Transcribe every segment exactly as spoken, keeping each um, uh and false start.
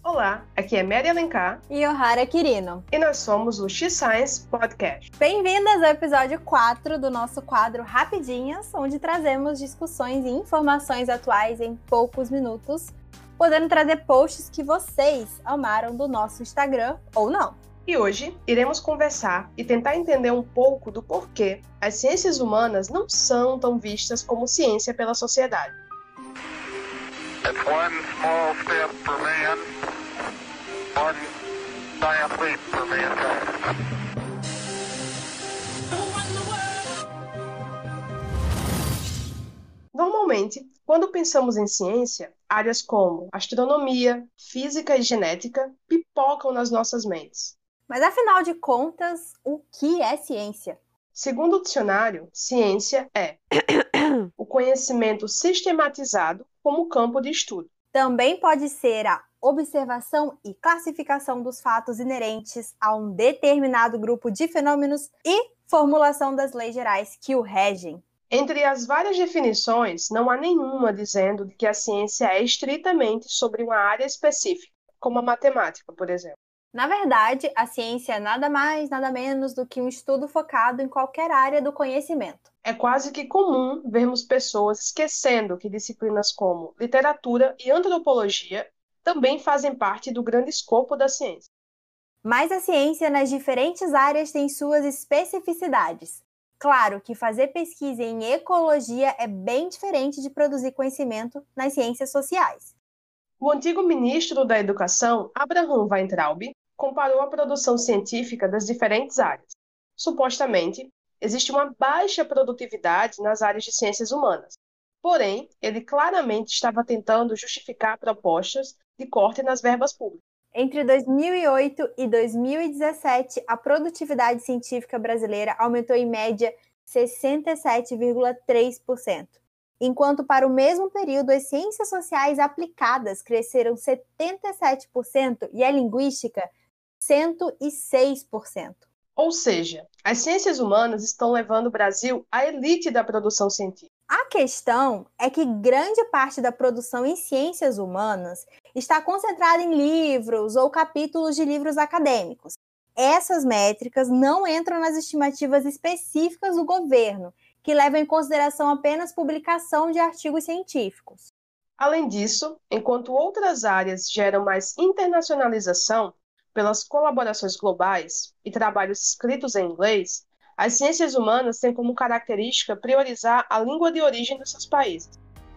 Olá, aqui é Mary Alencar e Ohara Quirino. E nós somos o X-Science Podcast. Bem-vindas ao episódio quatro do nosso quadro Rapidinhas, onde trazemos discussões e informações atuais em poucos minutos, podendo trazer posts que vocês amaram do nosso Instagram ou não. E hoje iremos conversar e tentar entender um pouco do porquê as ciências humanas não são tão vistas como ciência pela sociedade. It's one small step for man, one giant leap for mankind. Normalmente, quando pensamos em ciência, áreas como astronomia, física e genética pipocam nas nossas mentes. Mas afinal de contas, o que é ciência? Segundo o dicionário, ciência é o conhecimento sistematizado como campo de estudo. Também pode ser a observação e classificação dos fatos inerentes a um determinado grupo de fenômenos e formulação das leis gerais que o regem. Entre as várias definições, não há nenhuma dizendo que a ciência é estritamente sobre uma área específica, como a matemática, por exemplo. Na verdade, a ciência é nada mais, nada menos do que um estudo focado em qualquer área do conhecimento. É quase que comum vermos pessoas esquecendo que disciplinas como literatura e antropologia também fazem parte do grande escopo da ciência. Mas a ciência nas diferentes áreas tem suas especificidades. Claro que fazer pesquisa em ecologia é bem diferente de produzir conhecimento nas ciências sociais. O antigo ministro da Educação, Abraham Weintraub, comparou a produção científica das diferentes áreas. Supostamente, existe uma baixa produtividade nas áreas de ciências humanas. Porém, ele claramente estava tentando justificar propostas de corte nas verbas públicas. Entre dois mil e oito e dois mil e dezessete, a produtividade científica brasileira aumentou em média sessenta e sete vírgula três por cento, enquanto para o mesmo período as ciências sociais aplicadas cresceram setenta e sete por cento e a linguística cento e seis por cento. Ou seja, as ciências humanas estão levando o Brasil à elite da produção científica. A questão é que grande parte da produção em ciências humanas está concentrada em livros ou capítulos de livros acadêmicos. Essas métricas não entram nas estimativas específicas do governo, que levam em consideração apenas publicação de artigos científicos. Além disso, enquanto outras áreas geram mais internacionalização pelas colaborações globais e trabalhos escritos em inglês, as ciências humanas têm como característica priorizar a língua de origem dos seus países.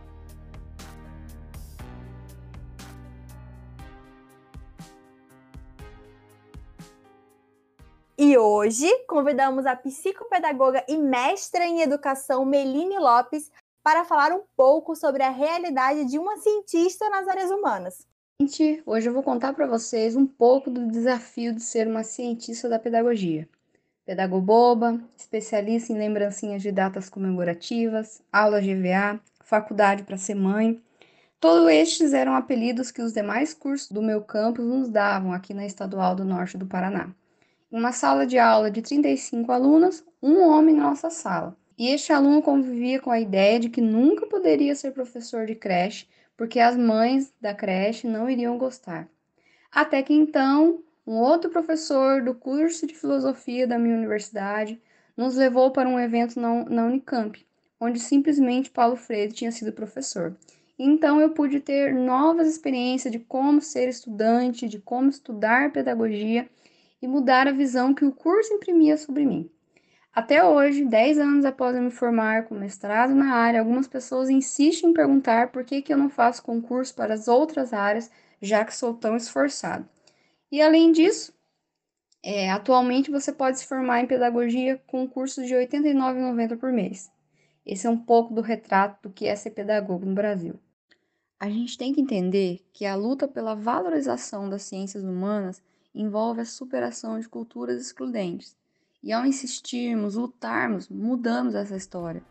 E hoje convidamos a psicopedagoga e mestra em educação Meline Lopes para falar um pouco sobre a realidade de uma cientista nas áreas humanas. Gente, hoje eu vou contar para vocês um pouco do desafio de ser uma cientista da pedagogia. Pedagoboba, especialista em lembrancinhas de datas comemorativas, aulas de E V A, faculdade para ser mãe. Todos estes eram apelidos que os demais cursos do meu campus nos davam aqui na Estadual do Norte do Paraná. Em uma sala de aula de trinta e cinco alunos, um homem na nossa sala. E este aluno convivia com a ideia de que nunca poderia ser professor de creche, porque as mães da creche não iriam gostar. Até que então, um outro professor do curso de filosofia da minha universidade nos levou para um evento na, na Unicamp, onde simplesmente Paulo Freire tinha sido professor. Então eu pude ter novas experiências de como ser estudante, de como estudar pedagogia e mudar a visão que o curso imprimia sobre mim. Até hoje, dez anos após eu me formar com mestrado na área, algumas pessoas insistem em perguntar por que, que eu não faço concurso para as outras áreas, já que sou tão esforçado. E além disso, é, atualmente você pode se formar em pedagogia com um curso de oitenta e nove reais e noventa centavos por mês. Esse é um pouco do retrato do que é ser pedagogo no Brasil. A gente tem que entender que a luta pela valorização das ciências humanas envolve a superação de culturas excludentes. E ao insistirmos, lutarmos, mudamos essa história.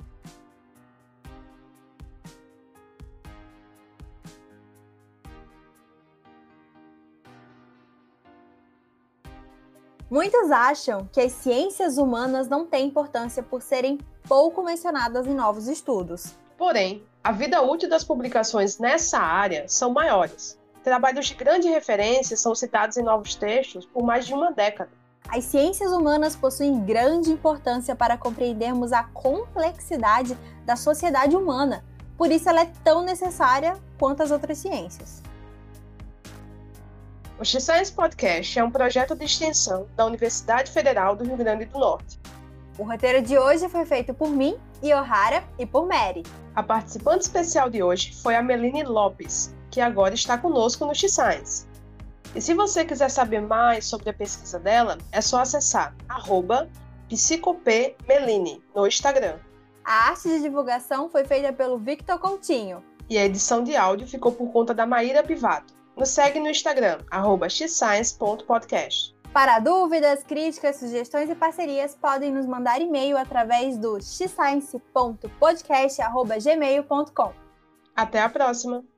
Muitos acham que as ciências humanas não têm importância por serem pouco mencionadas em novos estudos. Porém, a vida útil das publicações nessa área são maiores, Trabalhos de grande referência são citados em novos textos por mais de uma década. As ciências humanas possuem grande importância para compreendermos a complexidade da sociedade humana, por isso ela é tão necessária quanto as outras ciências. O X-Science Podcast é um projeto de extensão da Universidade Federal do Rio Grande do Norte. O roteiro de hoje foi feito por mim, Iohara, e por Mary. A participante especial de hoje foi a Meline Lopes, que agora está conosco no X-Science. E se você quiser saber mais sobre a pesquisa dela, é só acessar arroba psicopemeline no Instagram. A arte de divulgação foi feita pelo Victor Coutinho. E a edição de áudio ficou por conta da Maíra Pivato. Nos segue no Instagram, arroba xscience ponto podcast. Para dúvidas, críticas, sugestões e parcerias, podem nos mandar e-mail através do xscience ponto podcast arroba gmail ponto com. Até a próxima!